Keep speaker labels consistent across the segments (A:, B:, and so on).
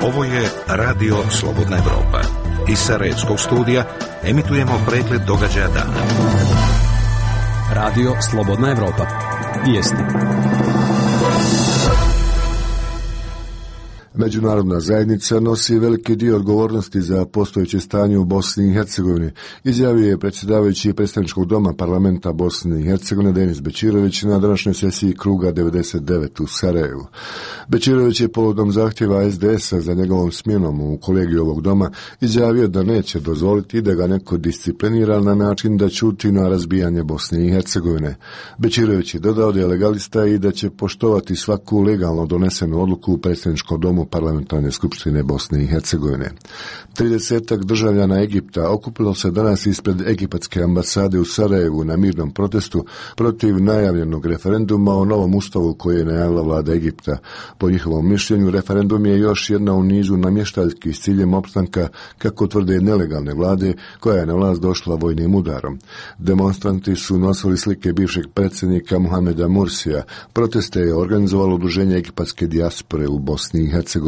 A: Ovo je Radio Slobodna Evropa. Iz Sarajevskog studija emitujemo pregled događaja dana.
B: Radio Slobodna Evropa. Vijesti.
C: Međunarodna zajednica nosi veliki dio odgovornosti za postojeće stanje u Bosni i Hercegovini, izjavio je predsjedavajući predstavničkog doma parlamenta Bosne i Hercegovine Denis Bećirović na današnjoj sesiji kruga 99 u Sarajevu. Bećirović je povodom zahtjeva SDS-a za njegovom smjenom u kolegiju ovog doma izjavio da neće dozvoliti da ga neko disciplinira na način da ćuti na razbijanje Bosne i Hercegovine. Bećirović je dodao da je legalista i da će poštovati svaku legalno donesenu odluku u predstavničkom domu Parlamentarne skupštine Bosne i Hercegovine. 30 državljana Egipta okupilo se danas ispred egipatske ambasade u Sarajevu na mirnom protestu protiv najavljenog referenduma o novom ustavu koji je najavila vlada Egipta. Po njihovom mišljenju, referendum je još jedna u nizu namještaljskih s ciljem opstanka, kako tvrde nelegalne vlade, koja je na vlast došla vojnim udarom. Demonstranti su nosili slike bivšeg predsjednika Mohameda Mursija. Proteste je organizovalo udruženje egipatske dijaspore u Bosni i Hercegovini.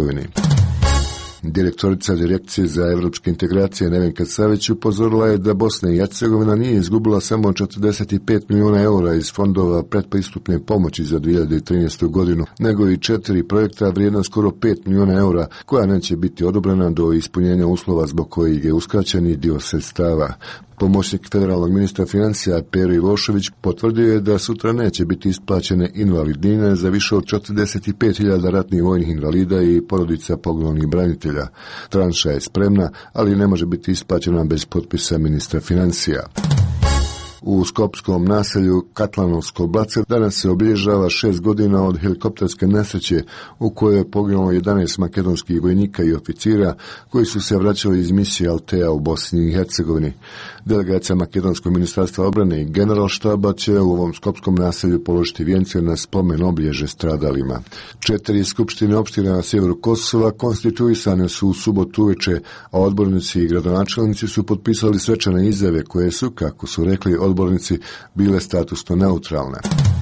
C: Direktorica Direkcije za evropske integracije Nevenka Savić upozorila je da Bosna i Hercegovina nije izgubila samo 45 milijuna eura iz fondova pretpristupne pomoći za 2013. godinu, nego i 4 projekta vrijedna skoro 5 milijuna eura koja neće biti odobrena do ispunjenja uslova zbog kojih je uskraćeni dio sredstava. Pomoćnik federalnog ministra financija Pero Ivošević potvrdio je da sutra neće biti isplaćene invalidnine za više od 45.000 ratnih vojnih invalida i porodica poginulih branitelja. Tranša je spremna, ali ne može biti isplaćena bez potpisa ministra financija. U skopskom naselju Katlanovsko Blace danas se obilježava 6 godina od helikopterske nesreće u kojoj je poginulo 11 makedonskih vojnika i oficira koji su se vraćali iz misije Altea u Bosni i Hercegovini. Delegacija Makedonskog ministarstva obrane i generalštaba će u ovom skopskom naselju položiti vijence na spomen obilježe stradalima. 4 skupštine opština na sjeveru Kosova konstituisane su u subotu uveče, a odbornici i gradonačelnici su potpisali svečane izjave koje su, kako su rekli odbornici, bile statusno neutralne.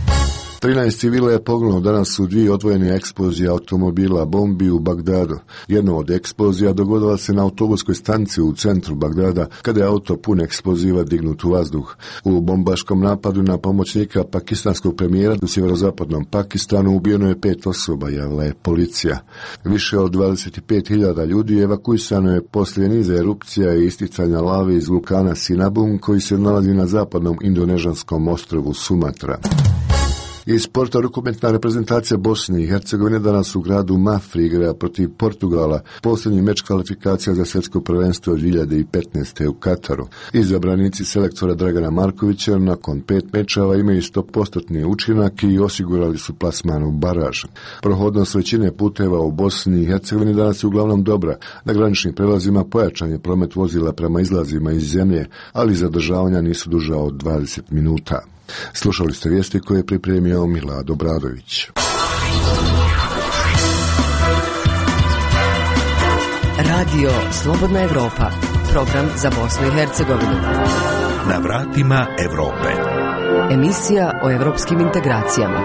C: 13 civila je poginulo danas u 2 odvojene eksplozije automobila bombi u Bagdadu. Jedna od eksplozija dogodila se na autobuskoj stanici u centru Bagdada, kada je auto pun eksploziva dignut u vazduh. U bombaškom napadu na pomoćnika pakistanskog premijera u sjeverozapadnom Pakistanu ubijeno je 5 osoba, javila je policija. Više od 25.000 ljudi evakuisano je poslije niza erupcija i isticanja lave iz vulkana Sinabung koji se nalazi na zapadnom indonežanskom ostrvu Sumatra. Iz sporta, rukometna reprezentacija Bosne i Hercegovine danas u gradu Mafri igra protiv Portugala, posljednji meč kvalifikacija za svjetsko prvenstvo od 2015. u Kataru. Izabranici selektora Dragana Markovića nakon 5 mečeva imaju 100% učinak i osigurali su plasman u baraž. Prohodnost većine puteva u Bosni i Hercegovini danas je uglavnom dobra. Na graničnim prelazima pojačan je promet vozila prema izlazima iz zemlje, ali zadržavanja nisu duža od 20 minuta. Slušali ste vijesti koje je pripremio Milad Obradović.
D: Radio Slobodna Evropa, program za Bosnu i Hercegovinu.
A: Na vratima Evrope.
D: Emisija o evropskim integracijama.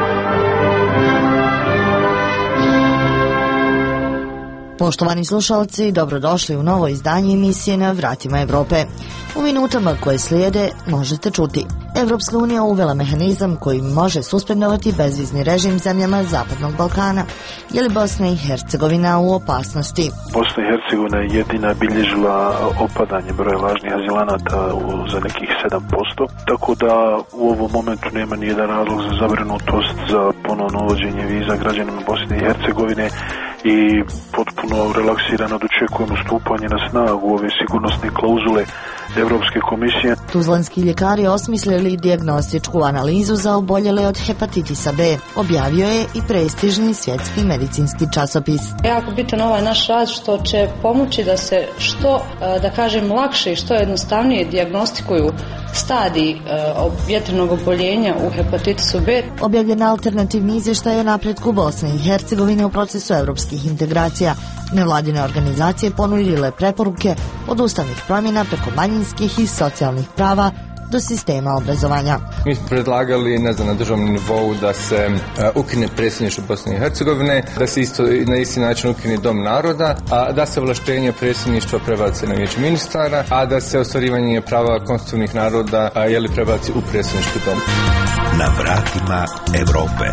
E: Poštovani slušalci, dobrodošli u novo izdanje emisije Na vratima Evrope. U minutama koje slijede možete čuti: Evropska unija uvela mehanizam koji može suspendovati bezvizni režim zemljama Zapadnog Balkana. Je li Bosna i Hercegovina u opasnosti?
F: Bosna i Hercegovina je jedina bilježila opadanje broja lažnih azilanata za nekih 7%, tako da u ovom momentu nema nijedan razlog za zabrinutost za ponovno uvođenje viza građanima Bosne i Hercegovine i potpuno relaksirano dočekujemo stupanje na snagu ove sigurnosne klauzule Evropske komisije.
E: Tuzlanski ljekari osmislili dijagnostičku analizu za oboljele od hepatitisa B. Objavio je i prestižni svjetski medicinski časopis.
G: Jako bitan ovaj naš rad što će pomoći da se što, da kažem, lakše i što jednostavnije dijagnostikuju stadiji vjetrenog oboljenja u hepatitisu B.
E: Objavljen alternativni izvještaj o napretku Bosne i Hercegovine u procesu evropskih integracija. Nevladine organizacije ponudile preporuke od ustavnih promjena preko manjinskih i socijalnih prava do sistema obrazovanja.
H: Mi smo predlagali na državnom nivou da se ukine predsjedništvo Bosne i Hercegovine, da se isto na isti način ukine Dom naroda, a da se ovlaštenje predsjedništva prebaci na Vijeće ministara, a da se ostvarivanje prava konstitutivnih naroda prebaci u predsjednički dom.
A: Na vratima Europe.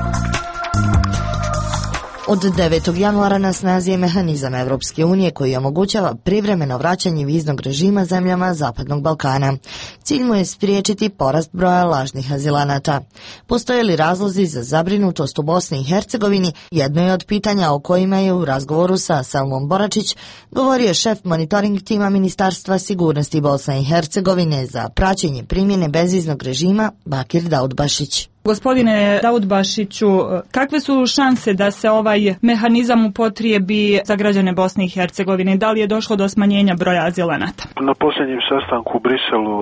E: Od 9. januara na snazi je mehanizam Evropske unije koji omogućava privremeno vraćanje viznog režima zemljama Zapadnog Balkana. Cilj mu je spriječiti porast broja lažnih azilanata. Postoje li razlozi za zabrinutost u Bosni i Hercegovini? Jedno je od pitanja o kojima je u razgovoru sa Selmom Boračić govorio šef monitoring tima Ministarstva sigurnosti Bosne i Hercegovine za praćenje primjene bezviznog režima Bakir Daudbašić.
I: Gospodine Daudbašiću, kakve su šanse da se ovaj mehanizam upotrijebi za građane Bosne i Hercegovine? Da li je došlo do smanjenja broja azilanata?
F: Na posljednjem sastanku u Briselu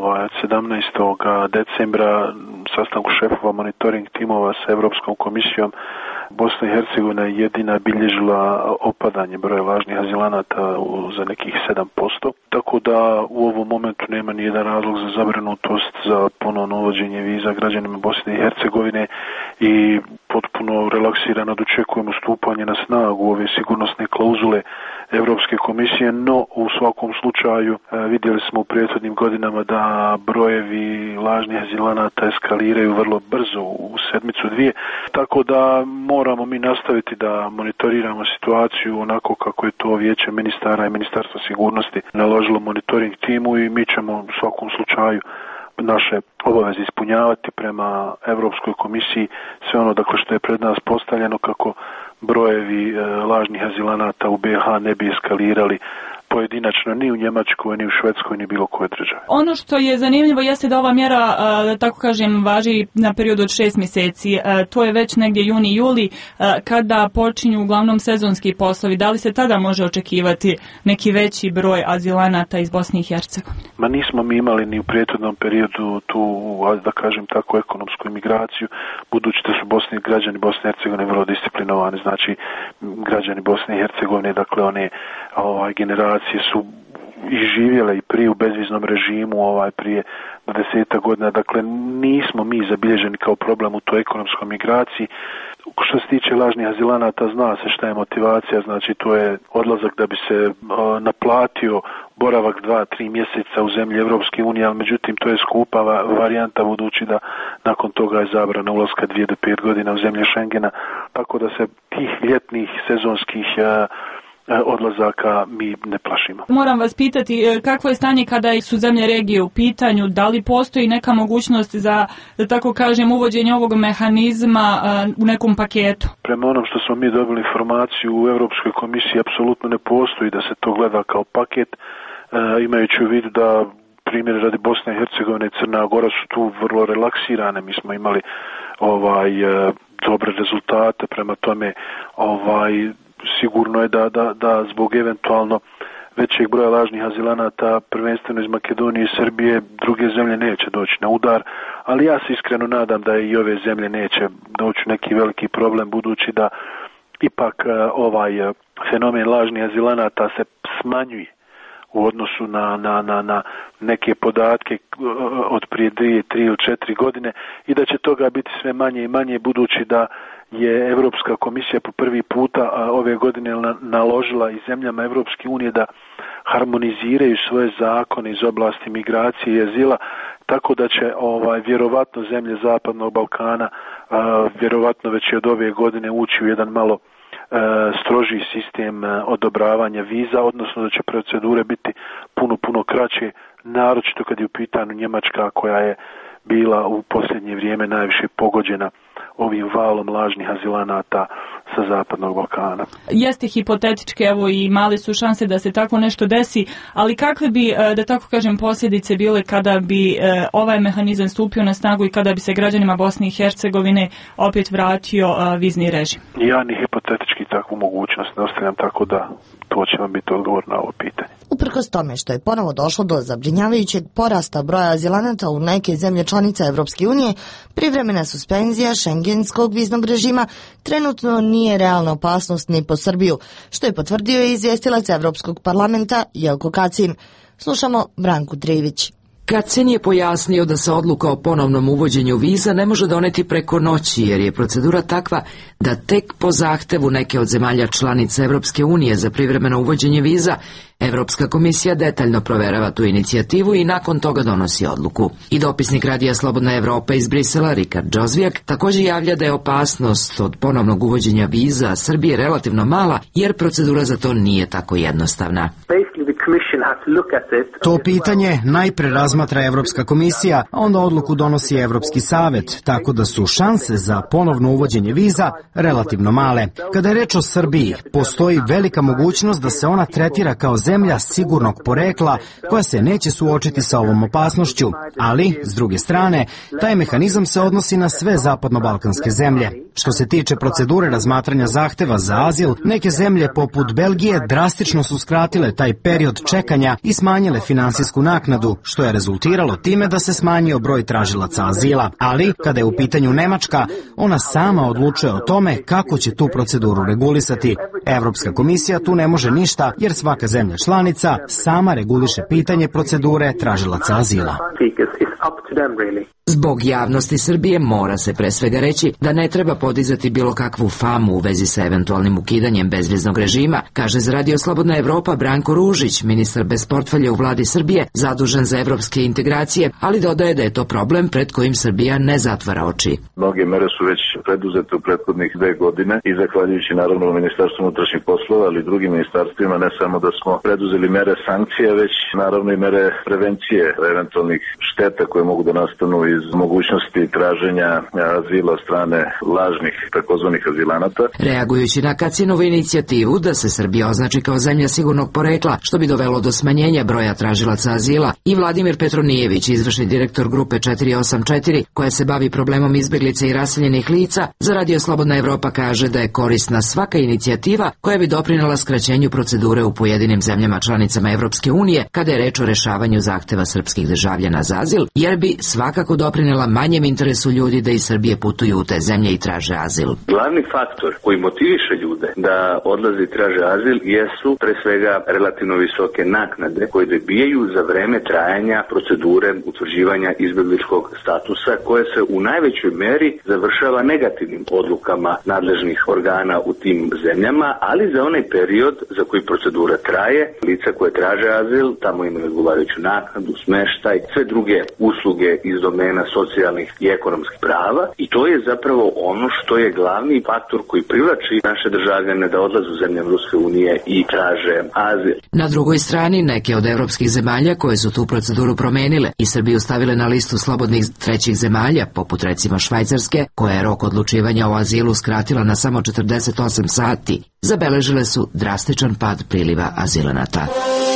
F: 17. decembra, sastanku šefova monitoring timova sa Europskom komisijom, Bosna i Hercegovina je jedina bilježila opadanje broja lažnih azilanata za nekih 7%, tako da u ovom momentu nema nijedan razlog za zabrinutost za ponovno uvođenje viza građanima Bosne i Hercegovine i potpuno relaksirano dočekujemo stupanje na snagu ove sigurnosne klauzule Europske komisije, no u svakom slučaju vidjeli smo u prethodnim godinama da brojevi lažnih azilanata eskaliraju vrlo brzo u sedmicu dvije, tako da moramo mi nastaviti da monitoriramo situaciju onako kako je to Vijeće ministara i Ministarstvo sigurnosti naložilo monitoring timu i mi ćemo u svakom slučaju naše obaveze ispunjavati prema Europskoj komisiji, sve ono što je pred nas postavljeno kako brojevi lažnih azilanata u BiH ne bi eskalirali pojedinačno ni u Njemačkoj, ni u Švedskoj, ni bilo koje države.
I: Ono što je zanimljivo jeste da ova mjera, da tako kažem, važi na period od 6 mjeseci. To je već negdje juni, juli, kada počinju uglavnom sezonski poslovi. Da li se tada može očekivati neki veći broj azilanata iz Bosne i Hercegovine?
F: Ma nismo mi imali ni u prethodnom periodu tu, da kažem tako, ekonomsku imigraciju, budući da su građani Bosne i Hercegovine vrlo disciplinovani, znači građani Bosne i Hercegovine, dakle one generacije su i živjele i prije u bezviznom režimu prije 10 godina, dakle nismo mi zabilježeni kao problem u toj ekonomskoj migraciji. Što se tiče lažnih azilanata, zna se šta je motivacija, znači to je odlazak da bi se naplatio boravak 2-3 mjeseca u zemlji Europske unije, ali međutim to je skupa varijanta budući da nakon toga je zabrana ulaska 2 do 5 godina u zemlje Schengena, tako da se tih ljetnih sezonskih odlazaka mi ne plašimo.
I: Moram vas pitati kakvo je stanje kada su zemlje regije u pitanju, da li postoji neka mogućnost za, da tako kažem, uvođenje ovog mehanizma u nekom paketu?
F: Prema onom što smo mi dobili informaciju u Europskoj komisiji apsolutno ne postoji da se to gleda kao paket, imajući u vidu da primjer radi Bosna i Hercegovina i Crna Gora su tu vrlo relaksirane, mi smo imali dobre rezultate, prema tome sigurno je da zbog eventualno većeg broja lažnih azilanata, prvenstveno iz Makedonije i Srbije, druge zemlje neće doći na udar, ali ja se iskreno nadam da i ove zemlje neće doći neki veliki problem, budući da ipak fenomen lažnih azilanata se smanjuje u odnosu na neke podatke od prije 2, 3 ili 4 godine i da će toga biti sve manje i manje, budući da je Europska komisija po prvi puta ove godine naložila i zemljama Europske unije da harmoniziraju svoje zakone iz oblasti migracije i azila, tako da će vjerovatno zemlje Zapadnog Balkana vjerovatno već i od ove godine ući u jedan malo strožiji sistem odobravanja viza, odnosno da će procedure biti puno kraće, naročito kad je u pitanju Njemačka koja je bila u posljednje vrijeme najviše pogođena ovim valom lažnih azilanata sa Zapadnog Balkana.
I: Jeste hipotetičke, evo, i male su šanse da se tako nešto desi, ali kakve bi, da tako kažem, posljedice bile kada bi ovaj mehanizam stupio na snagu i kada bi se građanima Bosne i Hercegovine opet vratio vizni režim?
F: Ja ni hipotetički takvu mogućnost ne ostavljam, tako da to će vam biti odgovor na ovo pitanje.
E: Uprkos tome što je ponovo došlo do zabrinjavajućeg porasta broja azilanata u neke zemlje članice Europske unije, privremena suspenzija šengenskog viznog režima trenutno nije realna opasnost ni po Srbiju, što je potvrdio i izvjestilac Europskog parlamenta Jelko Kacin. Slušamo Branku Trivić.
J: Kacin je pojasnio da se odluka o ponovnom uvođenju viza ne može doneti preko noći, jer je procedura takva da tek po zahtevu neke od zemalja članica Evropske unije za privremeno uvođenje viza, Evropska komisija detaljno proverava tu inicijativu i nakon toga donosi odluku. I dopisnik Radija Slobodna Evropa iz Brisela, Rikard Džozvijak, također javlja da je opasnost od ponovnog uvođenja viza Srbije relativno mala, jer procedura za to nije tako jednostavna.
K: To pitanje najpre razmatra Evropska komisija, a onda odluku donosi Evropski savet, tako da su šanse za ponovno uvođenje viza relativno male. Kada je reč o Srbiji, postoji velika mogućnost da se ona tretira kao zemlja sigurnog porekla koja se neće suočiti sa ovom opasnošću, ali, s druge strane, taj mehanizam se odnosi na sve zapadno-balkanske zemlje. Što se tiče procedure razmatranja zahteva za azil, neke zemlje poput Belgije drastično su skratile taj period čekanja i smanjile finansijsku naknadu, što je rezultiralo time da se smanjio broj tražilaca azila. Ali, kada je u pitanju Nemačka, ona sama odlučuje o tome kako će tu proceduru regulisati. Evropska komisija tu ne može ništa, jer svaka zemlja članica sama reguliše pitanje procedure tražilaca azila.
J: Zbog javnosti Srbije mora se pre svega reći da ne treba podizati bilo kakvu famu u vezi sa eventualnim ukidanjem bezviznog režima, kaže za Radio Slobodna Evropa Branko Ružić, ministar bez portfelja u vladi Srbije, zadužen za evropske integracije, ali dodaje da je to problem pred kojim Srbija ne zatvara oči.
L: Mnoge mere su već preduzete u prethodnih 2 godine i zahvaljujući naravno Ministarstvu unutrašnjih poslova, ali i drugim ministarstvima, ne samo da smo preduzeli mere sankcije, već naravno i mere prevencije eventualnih šteta koje mogu da nastanu iz mogućnosti traženja azila od strane lažnih takozvanih azilanata.
J: Reagujući na Kacinovu inicijativu da se Srbija označi kao zemlja sigurnog porekla, što bi dovelo do smanjenja broja tražilaca azila, i Vladimir Petronijević, izvršni direktor grupe 484, koja se bavi problemom izbeglica i raseljenih lica, za Radio Slobodna Evropa kaže da je korisna svaka inicijativa koja bi doprinela skraćenju procedure u pojedinim zemljama članicama Evropske unije kada je reč o rešavanju zahteva srpskih državljana za azil, jer bi svakako doprinela manjem interesu ljudi da iz Srbije putuju u te zemlje i traže azil.
M: Glavni faktor koji motiviše ljude da odlaze i traže azil jesu pre svega relativno visoke naknade koje dobijaju za vreme trajanja procedure utvrđivanja izbegličkog statusa, koje se u najvećoj meri završava negativnim odlukama nadležnih organa u tim zemljama, ali za onaj period za koji procedura traje, lica koje traže azil tamo imaju odgovarajuću naknadu, smeštaj, sve druge usluge iz domena socijalnih i ekonomskih prava, i to je zapravo ono što je glavni faktor koji privlači naše državljane da odlaze u zemlje Ruske unije i traže azil.
J: Na drugoj strani, neke od evropskih zemalja koje su tu proceduru promenile i Srbiju stavile na listu slobodnih trećih zemalja, poput recimo Švajcarske, koja je rok odlučivanja o azilu skratila na samo 48 sati, zabeležile su drastičan pad priliva azilanata.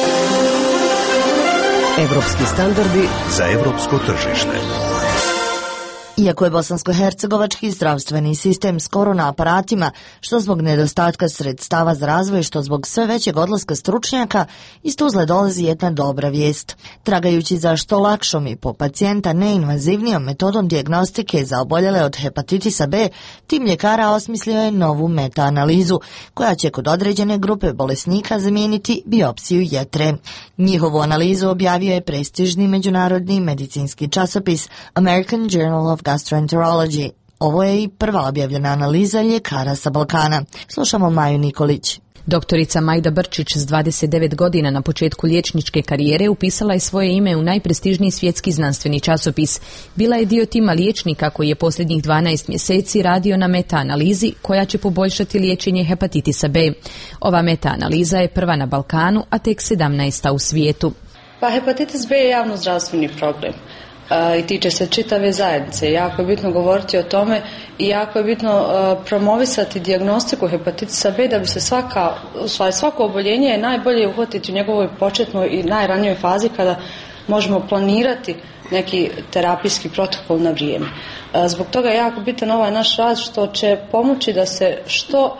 D: Evropski standardi
A: za evropsko tržište.
E: Iako je bosansko-hercegovački zdravstveni sistem skoro na aparatima, što zbog nedostatka sredstava za razvoj, što zbog sve većeg odlaska stručnjaka, iz Tuzle dolazi jedna dobra vijest. Tragajući za što lakšom i po pacijenta neinvazivnijom metodom dijagnostike za oboljele od hepatitisa B, tim ljekara osmislio je novu meta-analizu, koja će kod određene grupe bolesnika zamijeniti biopsiju jetre. Njihovu analizu objavio je prestižni međunarodni medicinski časopis American Journal of Gastroenterology. Ovo je i prva objavljena analiza ljekara sa Balkana. Slušamo Maju Nikolić.
N: Doktorica Majda Brčić s 29 godina na početku liječničke karijere upisala je svoje ime u najprestižniji svjetski znanstveni časopis. Bila je dio tima liječnika koji je posljednjih 12 mjeseci radio na meta-analizi koja će poboljšati liječenje hepatitisa B. Ova meta-analiza je prva na Balkanu, a tek 17. u svijetu.
G: Pa hepatitis B je javno zdravstveni problem. I tiče se čitave zajednice. Jako je bitno govoriti o tome i jako je bitno promovisati dijagnostiku hepatitisa B da bi se svako oboljenje je najbolje uhvatiti u njegovoj početnoj i najranijoj fazi kada možemo planirati neki terapijski protokol na vrijeme. Zbog toga je jako bitan ovaj naš rad što će pomoći da se što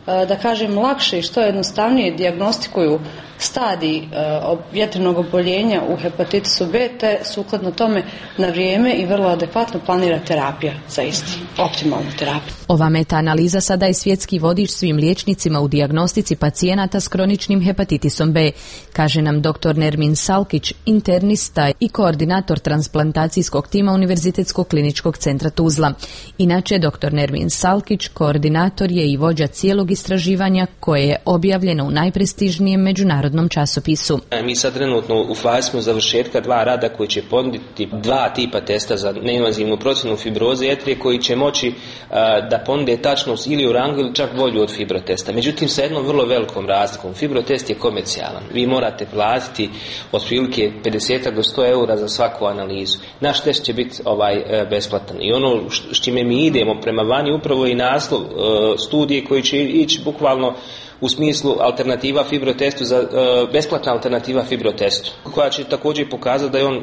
G: da kažem, lakše i što jednostavnije dijagnostikuju stadij vjetrenog oboljenja u hepatitisu B, te sukladno tome na vrijeme i vrlo adekvatno planira terapija za isti, optimalnu terapiju.
N: Ova meta-analiza sada je svjetski vodič svim liječnicima u dijagnostici pacijenata s kroničnim hepatitisom B, kaže nam dr. Nermin Salkić, internista i koordinator transplantacijskog tima Univerzitetskog kliničkog centra Tuzla. Inače, dr. Nermin Salkić koordinator je i vođa cijelog istraživanja koje je objavljeno u najprestižnijem međunarodnom časopisu.
O: Mi sad trenutno u fazi smo završetka 2 rada koji će ponuditi 2 tipa testa za neinvazivnu procjenu fibroze jetre koji će moći da ponude tačnost ili u rangu ili čak bolju od fibrotesta. Međutim, sa jednom vrlo velikom razlikom. Fibrotest je komercijalan. Vi morate platiti otprilike 50 do 100 eura za svaku analizu. Naš test će biti besplatan. I ono s čime mi idemo prema vani upravo i naslov studije koji će ići bukvalno u smislu alternativa fibrotestu, besplatna alternativa fibrotestu, koja će također pokazati da je on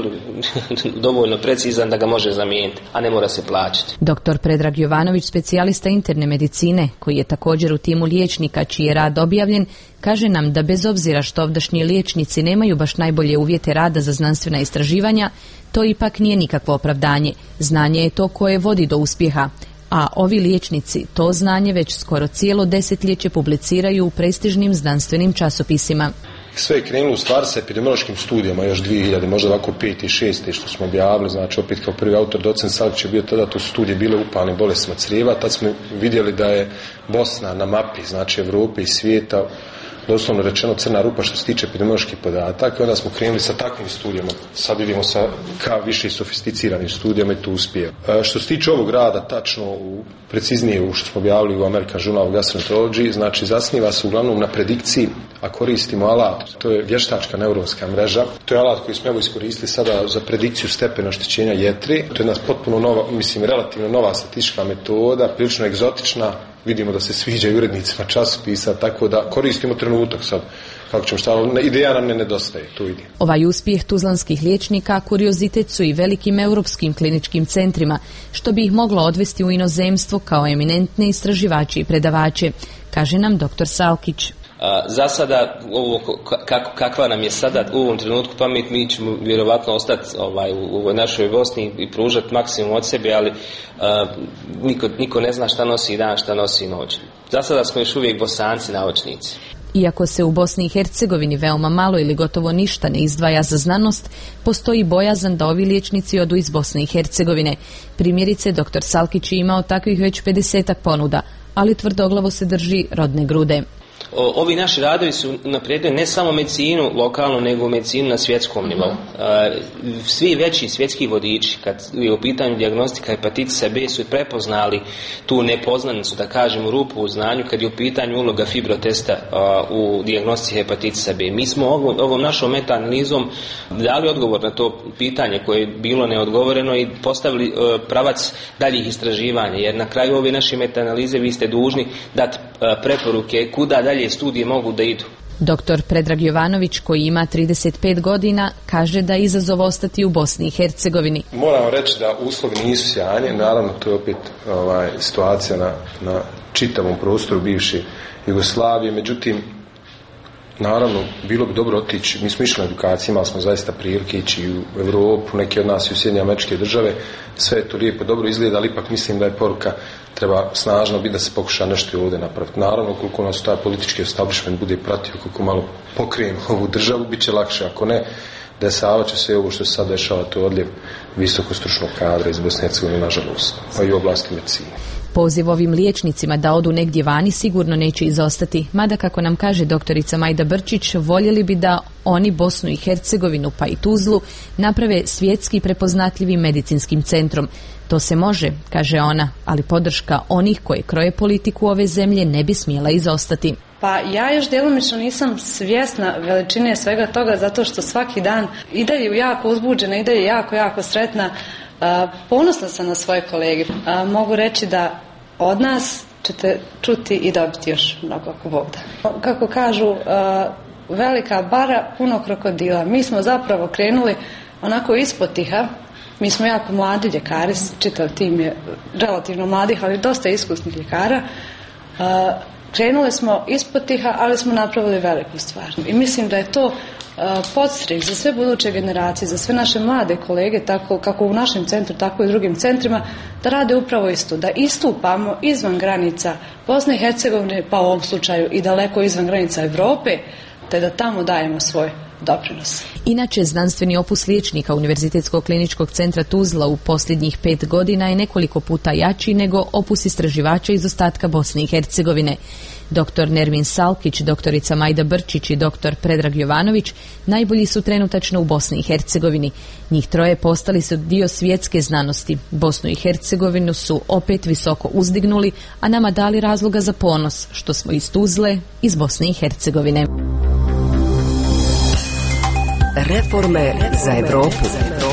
O: dovoljno precizan da ga može zamijeniti, a ne mora se plaćati.
N: Dr. Predrag Jovanović, specijalista interne medicine, koji je također u timu liječnika čiji je rad objavljen, kaže nam da bez obzira što ovdašnji liječnici nemaju baš najbolje uvjete rada za znanstvena istraživanja, to ipak nije nikakvo opravdanje. Znanje je to koje vodi do uspjeha. A ovi liječnici to znanje već skoro cijelo desetljeće publiciraju u prestižnim znanstvenim časopisima.
P: Sve je krenulo u stvari sa epidemiološkim studijama još 2000, možda ovako 5. i 6. što smo objavili, znači opet kao prvi autor docent Salkić je bio tada, to studije bile upalnim bolestima crijeva, tad smo vidjeli da je Bosna na mapi, znači Evrope i svijeta, doslovno rečeno crna rupa što se tiče epidemioloških podataka, i onda smo krenuli sa takvim studijama. Sad vidimo sa više sofisticiranim studijama i tu uspije. Što se tiče ovog rada, tačno preciznije u što smo objavili u American Journal of Gastroenterology, znači zasniva se uglavnom na predikciji, a koristimo alat, to je vještačka neuronska mreža. To je alat koji smo iskoristili sada za predikciju stepena oštećenja jetre. To je jedna potpuno nova, relativno nova statistička metoda, prilično egzotična. Vidimo da se sviđa i urednicima časopisa, tako da koristimo trenutak sad. Kako ćemo šta, ideja nam ne nedostaje, to ide.
N: Ovaj uspjeh tuzlanskih liječnika kuriozitet su i velikim europskim kliničkim centrima, što bi ih moglo odvesti u inozemstvo kao eminentne istraživači i predavače, kaže nam dr. Salkić.
O: Za sada, kakva nam je sada u ovom trenutku pamet, mi ćemo vjerovatno ostati u našoj Bosni i pružati maksimum od sebe, ali niko ne zna šta nosi dan, šta nosi noć. Za sada smo još uvijek Bosanci naučnici.
N: Iako se u Bosni i Hercegovini veoma malo ili gotovo ništa ne izdvaja za znanost, postoji bojazan da ovi liječnici odu iz Bosne i Hercegovine. Primjerice, dr. Salkić je imao takvih već 50 ponuda, ali tvrdoglavo se drži rodne grude.
O: Ovi naši radovi su naprijedili ne samo medicinu lokalno, nego medicinu na svjetskom nivou. Svi veći svjetski vodiči, kad je u pitanju dijagnostika hepatitisa B, su prepoznali tu nepoznanicu, da kažemo, rupu u znanju kad je u pitanju uloga fibrotesta u dijagnostici hepatitisa B. Mi smo ovom našom meta-analizom dali odgovor na to pitanje koje je bilo neodgovoreno i postavili pravac daljih istraživanja, jer na kraju ove naše meta-analize vi ste dužni dati preporuke kuda dalje studije mogu da idu.
N: Dr. Predrag Jovanović, koji ima 35 godina, kaže da je izazov ostati u Bosni i Hercegovini.
P: Moramo reći da uslovi nisu sjajni, naravno to je opet situacija na čitavom prostoru bivše Jugoslavije, međutim, naravno, bilo bi dobro otići, mi smo išli na edukaciju, imali smo zaista prilike ići u Europu, neki od nas i u Sjedinjene Američke Države, sve je to lijepo, dobro izgleda, ali ipak mislim da je poruka treba snažno biti da se pokuša nešto ovdje napraviti. Naravno, koliko nas taj politički establishment bude pratio, koliko malo pokrijemo ovu državu, bit će lakše, ako ne, desavat će se ovo što se sad dešava, to je odljev visoko stručnog kadra iz Bosne i Hercegovine, nažalost, pa i u oblasti medicine.
N: Poziv ovim liječnicima da odu negdje vani sigurno neće izostati, mada kako nam kaže doktorica Majda Brčić, voljeli bi da oni Bosnu i Hercegovinu pa i Tuzlu naprave svjetski prepoznatljivim medicinskim centrom. To se može, kaže ona, ali podrška onih koji kroje politiku ove zemlje ne bi smjela izostati.
G: Pa ja još djelomično nisam svjesna veličine svega toga, zato što svaki dan i dalje jako uzbuđena, i dalje jako sretna. Ponosna sam na svoje kolege. Mogu reći da od nas ćete čuti i dobiti još mnogo ako Bog da. Kako kažu, velika bara, puno krokodila. Mi smo zapravo krenuli onako ispod tiha. Mi smo jako mladi ljekari, čitav tim je relativno mladih, ali dosta iskusnih ljekara. Krenule smo ispod tiha, ali smo napravili veliku stvar. I mislim da je to podstrek za sve buduće generacije, za sve naše mlade kolege, tako kako u našem centru, tako i u drugim centrima, da rade upravo isto, da istupamo izvan granica Bosne i Hercegovine, pa u ovom slučaju i daleko izvan granica Evrope, te da tamo dajemo svoj doprinos.
N: Inače, znanstveni opus liječnika Univerzitetskog kliničkog centra Tuzla u posljednjih 5 godina je nekoliko puta jači nego opus istraživača iz ostatka Bosne i Hercegovine. Dr. Nermin Salkić, doktorica Majda Brčić i dr. Predrag Jovanović najbolji su trenutačno u Bosni i Hercegovini. Njih troje postali su dio svjetske znanosti. Bosnu i Hercegovinu su opet visoko uzdignuli, a nama dali razloga za ponos, što smo iz Tuzle, iz Bosne i Hercegovine.
D: Reforme za Evropu.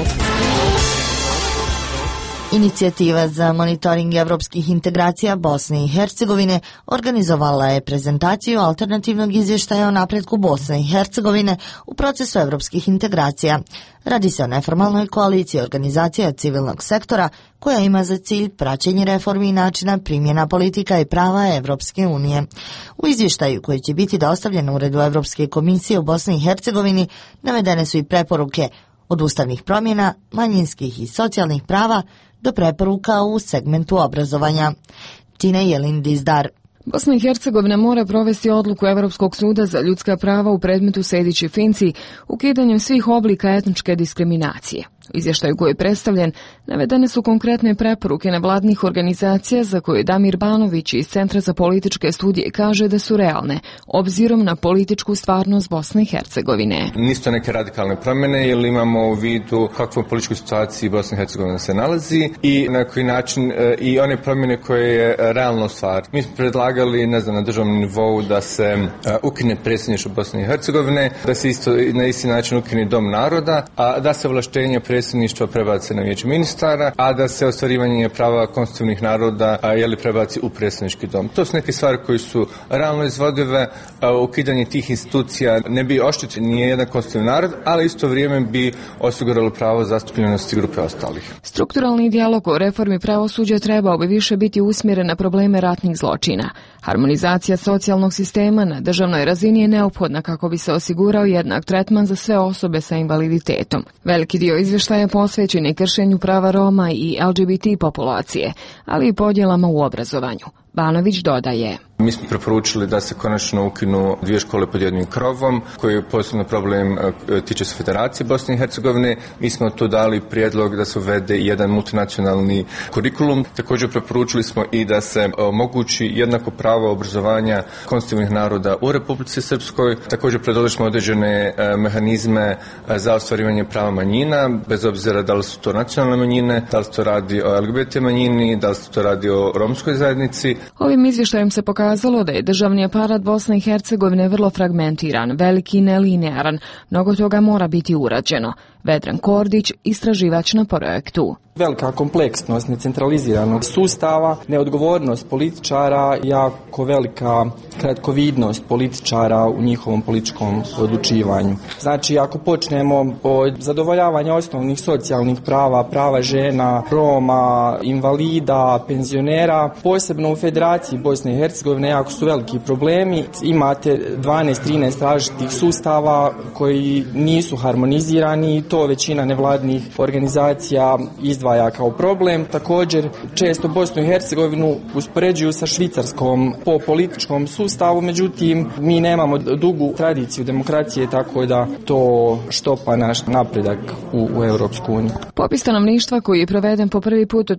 E: Inicijativa za monitoring evropskih integracija Bosne i Hercegovine organizovala je prezentaciju alternativnog izvještaja o napretku Bosne i Hercegovine u procesu evropskih integracija. Radi se o neformalnoj koaliciji organizacija civilnog sektora koja ima za cilj praćenje reformi i načina primjena politika i prava Evropske unije. U izvještaju koji će biti dostavljen u Uredu Evropske komisije u Bosni i Hercegovini navedene su i preporuke od ustavnih promjena, manjinskih i socijalnih prava do preporuka u segmentu obrazovanja. Tina Jelin Dizdar.
Q: Bosna i Hercegovina mora provesti odluku Evropskog suda za ljudska prava u predmetu Sejdić i Finci ukidanjem svih oblika etničke diskriminacije. U izvještaju koji je predstavljen navedene su konkretne preporuke nevladnih organizacija za koje Damir Banović iz Centra za političke studije kaže da su realne, obzirom na političku stvarnost Bosne i Hercegovine.
H: Nisu to neke radikalne promjene jer imamo u vidu kakvu političku situaciju Bosna i Hercegovina se nalazi i na koji način i one promjene koje je realno stvar. Mi smo predlagali, na državnom nivou da se ukine predsjedništvo Bosne i Hercegovine, da se isto na isti način ukine Dom naroda, a da se ovlaštenje predsjedništva prebaci na vijeće ministara, a da se ostvarivanje prava konstitutivnih naroda prebaci u predsjednički dom. To su neke stvari koje su realno izvodive. Ukidanje tih institucija ne bi oštetio ni jedan konstitutivni narod, ali isto vrijeme bi osiguralo pravo zastupljenosti grupe ostalih.
Q: Strukturalni dijalog o reformi pravosuđa trebao bi više biti usmjeren na probleme ratnih zločina. Harmonizacija socijalnog sistema na državnoj razini je neophodna kako bi se osigurao jednak tretman za sve osobe sa invaliditetom. Veliki dio izvještaja posvećen je kršenju prava Roma i LGBT populacije, ali i podjelama u obrazovanju. Banović dodaje.
H: Mi smo preporučili da se konačno ukinu 2 škole pod jednim krovom, koji je posebno problem tiče se Federacije Bosne i Hercegovine. Mi smo tu dali prijedlog da se uvede jedan multinacionalni kurikulum. Također preporučili smo i da se omogući jednako pravo obrazovanja konstitutivnih naroda u Republici Srpskoj. Također predložili smo određene mehanizme za ostvarivanje prava manjina, bez obzira da li su to nacionalne manjine, da li se to radi o LGBT manjini, da li se to radi o romskoj zajednici.
Q: Ovim izvještajem se pokazalo da je državni aparat Bosne i Hercegovine vrlo fragmentiran, veliki i nelinearan. Mnogo toga mora biti urađeno. Vedran Kordić, istraživač na projektu.
R: Velika kompleksnost necentraliziranog sustava, neodgovornost političara, jako velika kratkovidnost političara u njihovom političkom odlučivanju. Znači, ako počnemo od zadovoljavanja osnovnih socijalnih prava, prava žena, Roma, invalida, penzionera, posebno u Federaciji Bosne i Hercegovine jako su veliki problemi. Imate 12-13 različitih sustava koji nisu harmonizirani i to većina nevladnih organizacija izdvaja kao problem. Također, često Bosnu i Hercegovinu uspoređuju sa Švicarskom po političkom sustavu, međutim, mi nemamo dugu tradiciju demokracije, tako da to štopa naš napredak u Europsku uniju.
Q: Popis stanovništva koji je proveden po prvi put od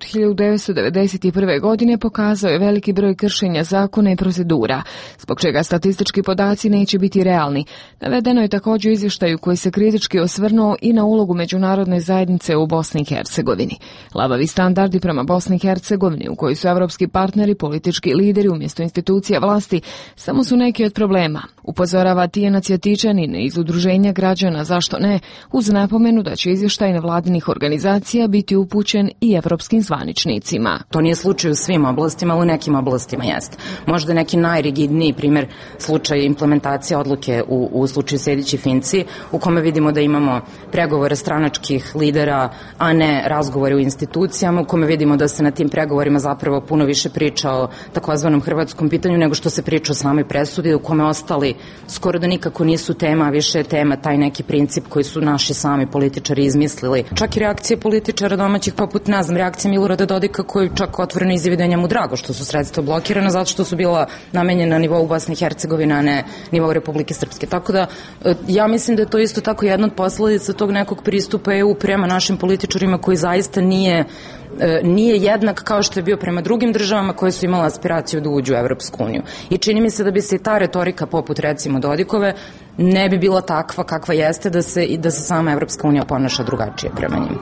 Q: 1991. godine pokazao je veliki broj kršenja zakona i procedura, zbog čega statistički podaci neće biti realni. Navedeno je također u izvještaju koji se kritički osvrnuo i na ulogu međunarodne zajednice u Bosni i Hercegovini. Labavi standardi prema Bosni i Hercegovini u kojoj su evropski partneri, politički lideri umjesto institucija vlasti samo su neki od problema. Upozorava Tijana Cvjetičanin iz Udruženja građana Zašto ne, uz napomenu da će izvještaj nevladinih organizacija biti upućen i evropskim zvaničnicima.
S: To nije slučaj u svim oblastima, ali u nekim oblastima jeste. Možda neki najrigidniji primjer slučaj implementacije odluke u slučaju Sejdić i Finci, u kome vidimo da imamo pregovore stranačkih lidera, a ne razgovor pregovori u institucijama u kome vidimo da se na tim pregovorima zapravo puno više priča o takozvanom hrvatskom pitanju nego što se priča o samoj presudi, u kome ostali skoro da nikako nisu tema, a više je tema taj neki princip koji su naši sami političari izmislili. Čak i reakcije političara domaćih poput, ne znam, reakcije Milorada Dodika koji čak otvoreno izjavi da je njemu drago što su sredstva blokirana zato što su bila namenjena na nivou Bosne i Hercegovine, a ne nivou Republike Srpske. Tako da ja mislim da je to isto tako jedna od posledica tog nekog pristupa EU prema našim političarima koji zaista nije jednak kao što je bio prema drugim državama koje su imale aspiraciju da uđu u Evropsku uniju. I čini mi se da bi se i ta retorika poput recimo Dodikove ne bi bila takva kakva jeste da se sama Evropska unija ponaša drugačije prema njim.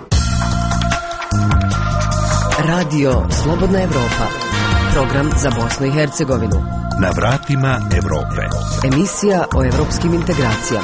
D: Radio Slobodna Evropa. Program za Bosnu i Hercegovinu.
A: Na vratima Evrope.
D: Emisija o evropskim integracijama.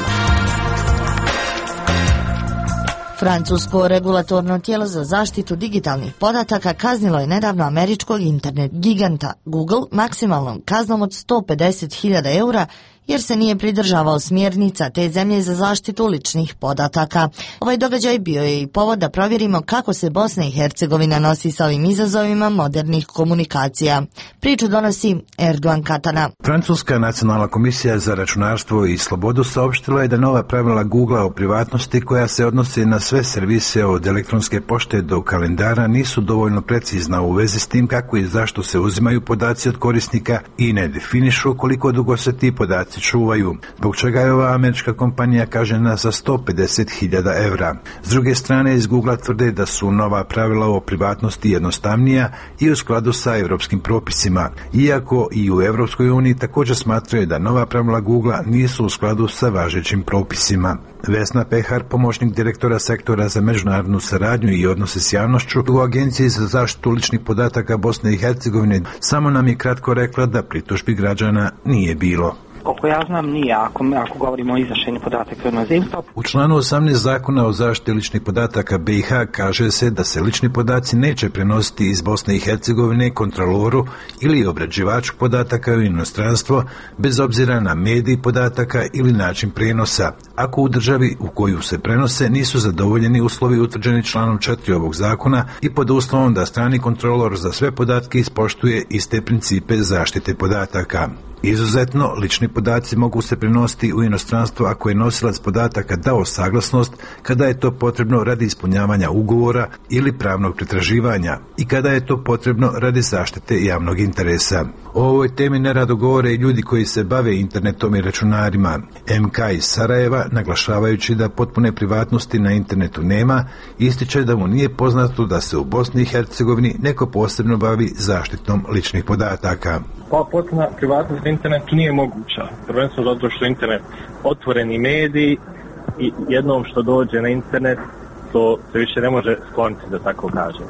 E: Francusko regulatorno tijelo za zaštitu digitalnih podataka kaznilo je nedavno američkog internet giganta Google maksimalnom kaznom od 150.000 eura jer se nije pridržavao smjernica te zemlje za zaštitu ličnih podataka. Ovaj događaj bio je i povod da provjerimo kako se Bosna i Hercegovina nosi sa ovim izazovima modernih komunikacija. Priču donosi Erdogan Katana.
T: Francuska nacionalna komisija za računarstvo i slobodu saopštila je da nova pravila Google o privatnosti koja se odnosi na sve servise od elektronske pošte do kalendara nisu dovoljno precizna u vezi s tim kako i zašto se uzimaju podaci od korisnika i ne definišu koliko dugo se ti podaci čuvaju, zbog čega je ova američka kompanija kažnjena za 150.000 evra. S druge strane, iz Google tvrde da su nova pravila o privatnosti jednostavnija i u skladu sa evropskim propisima, iako i u Evropskoj uniji također smatraju da nova pravila Google nisu u skladu sa važećim propisima. Vesna Pehar, pomoćnik direktora sektora za međunarodnu saradnju i odnose s javnošću u Agenciji za zaštitu ličnih podataka Bosne i Hercegovine, samo nam je kratko rekla da pritužbi građana nije bilo.
U: Koliko ja znam nije, ako govorimo o iznošenju podataka u inozemstvo.
T: U članu 18 zakona o zaštiti ličnih podataka BiH kaže se da se lični podaci neće prenositi iz Bosne i Hercegovine kontroloru ili obrađivaču podataka u inostranstvo bez obzira na medij podataka ili način prenosa, ako u državi u koju se prenose nisu zadovoljeni uslovi utvrđeni članom 4 ovog zakona i pod uslovom da strani kontrolor za sve podatke ispoštuje iste principe zaštite podataka. Izuzetno, lični podaci mogu se prenositi u inostranstvo ako je nosilac podataka dao saglasnost kada je to potrebno radi ispunjavanja ugovora ili pravnog pretraživanja i kada je to potrebno radi zaštite javnog interesa. O ovoj temi nerado govore i ljudi koji se bave internetom i računarima. MK iz Sarajeva, naglašavajući da potpune privatnosti na internetu nema, ističe da mu nije poznato da se u Bosni i Hercegovini neko posebno bavi zaštitom ličnih podataka.
V: Pa potpuna privatnost na internetu nije moguća. Prvenstveno zato što je internet otvoreni medij i jednom što dođe na internet to se više ne može skloniti, da tako kažem.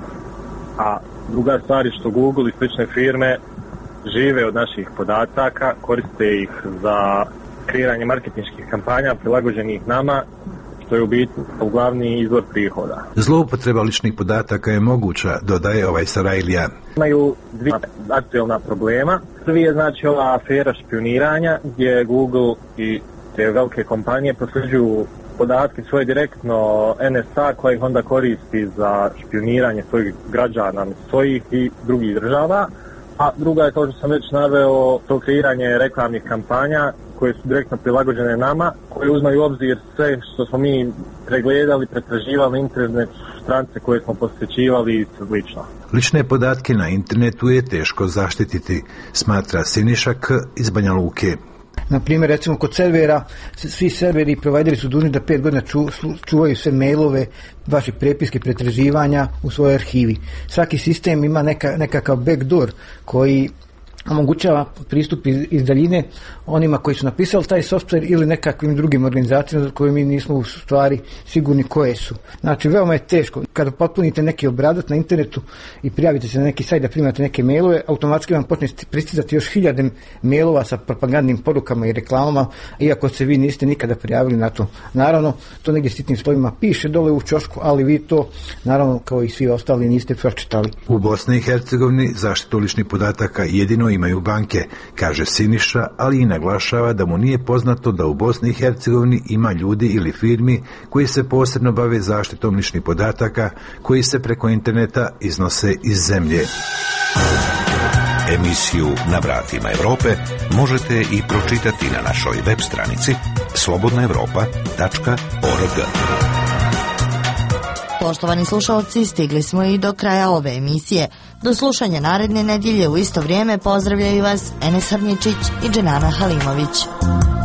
V: A druga stvar je što Google i slične firme žive od naših podataka, koriste ih za kreiranje marketinških kampanja prilagođenih nama, što je u biti glavni izvor prihoda.
T: Zloupotreba ličnih podataka je moguća, dodaje ovaj Sarajlija.
V: Imaju dvije aktuelna problema. Prvi je znači ova afera špioniranja gdje Google i te velike kompanije prosljeđuju podatke svoje direktno NSA koja ih onda koristi za špioniranje svojih građana, svojih i drugih država. A druga je, kao što sam već naveo, to kreiranje reklamnih kampanja koje su direktno prilagođene nama, koje uzmaju u obzir sve što smo mi pregledali, pretraživali internet, stranice koje smo posjećivali i slično.
T: Lične podatke na internetu je teško zaštititi, smatra Siniša K. iz Banja Luke.
W: Na primjer, recimo kod servera, svi serveri i provajderi su dužni da 5 godina čuvaju sve mailove, vaše prepiske, pretraživanja u svojoj arhivi. Svaki sistem ima nekakav backdoor koji omogućava pristup iz daljine onima koji su napisali taj software ili nekakvim drugim organizacijama za koje mi nismo u stvari sigurni koje su. Znači, veoma je teško. Kada potpunite neki obrazac na internetu i prijavite se na neki sajt da primate neke mailove, automatski vam počne pristizati još 1000 mailova sa propagandnim porukama i reklamama, iako se vi niste nikada prijavili na to. Naravno, to negdje sitnim slovima piše dole u ćošku, ali vi to, naravno, kao i svi ostali, niste pročitali.
T: U Bosni i Hercegovini zaštitu ličnih podataka jedino imaju banke, kaže Siniša, ali i naglašava da mu nije poznato da u Bosni i Hercegovini ima ljudi ili firmi koji se posebno bave zaštitom ličnih podataka koji se preko interneta iznose iz zemlje.
A: Emisiju Na vratima Evrope možete i pročitati na našoj web stranici slobodnaevropa.org.
E: Poštovani slušalci, stigli smo i do kraja ove emisije. Do slušanja naredne nedjelje u isto vrijeme pozdravljaju vas Enes Harnječić i Dženana Halimović.